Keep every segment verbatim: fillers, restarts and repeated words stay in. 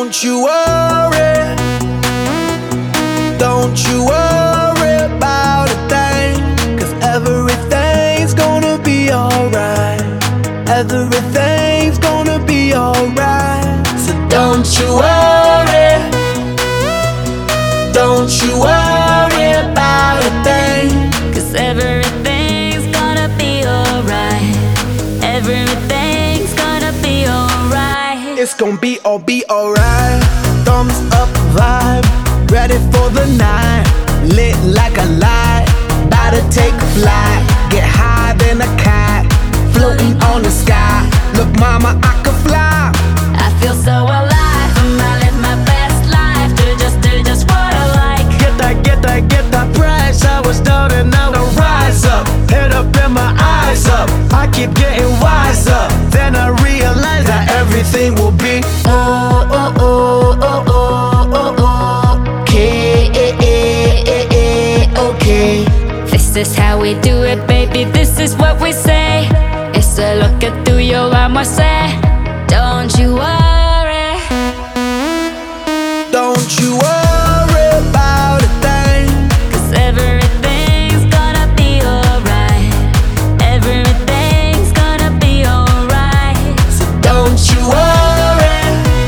Don't you worry, don't you worry about a thing, 'cause everything's gonna be alright. Everything's gonna be alright. So don't you worry, don't you worry about a thing, 'cause everything's gonna be alright. Everything's gonna be alright. it's gonna be all be alright. Thumbs up vibe, ready for the night. Lit like a light, about to take a flight. Get higher than a kite, floating on the sky. Look mama, I can fly. I feel so alive, and I live my best life. Do just, do just what I like. Get that, get that, get that price. I was down and now I rise up. Head up and my eyes up, I keep getting wiser. Then I realize that everything will be Oh, oh, oh, oh, oh, oh, oh. Okay, eh, eh, eh, eh, okay. This is how we do it, baby, this is what we say. It's a look at through your armor, say. Don't you worry, don't you worry about a thing, 'cause everything's gonna be alright. Everything's gonna be alright. so don't you worry,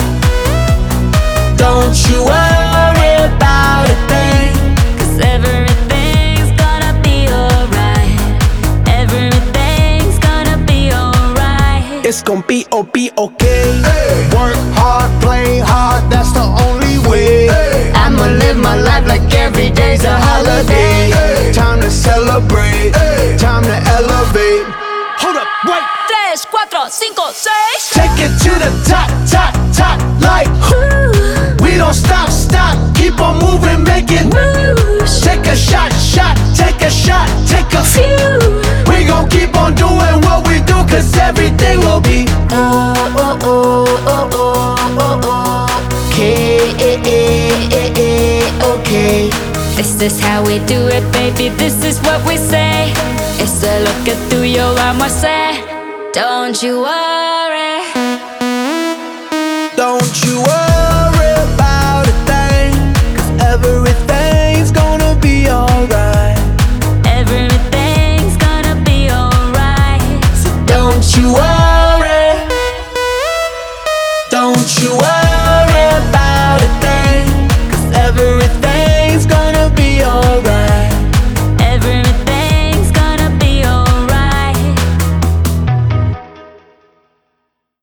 don't you worry about a thing. 'Cause everything's gonna be alright. Everything's gonna be alright. It's gonna be oh be okay. Hey. Work hard, play hard, that's the only way. Hey. I'ma live my life like every day's a holiday. Hey. Time to celebrate, hey. Time to elevate. Hold up, wait. Tres, cuatro, cinco, seis. Take it to the top, top, top, like Ooh, we don't stop, stop, keep on moving, make it. moves. Take a shot, shot, take a shot, take a few. We gon' keep on doing what we do, 'cause everything will be Oh, oh, oh, oh, oh, oh, oh. Okay, eh, eh, eh, eh, okay. This is how we do it, baby, this is what we say. It's a look at through your armor, say. Don't you worry, don't you worry about a thing, 'cause everything's gonna be alright. everything's gonna be alright. So don't you worry, don't you worry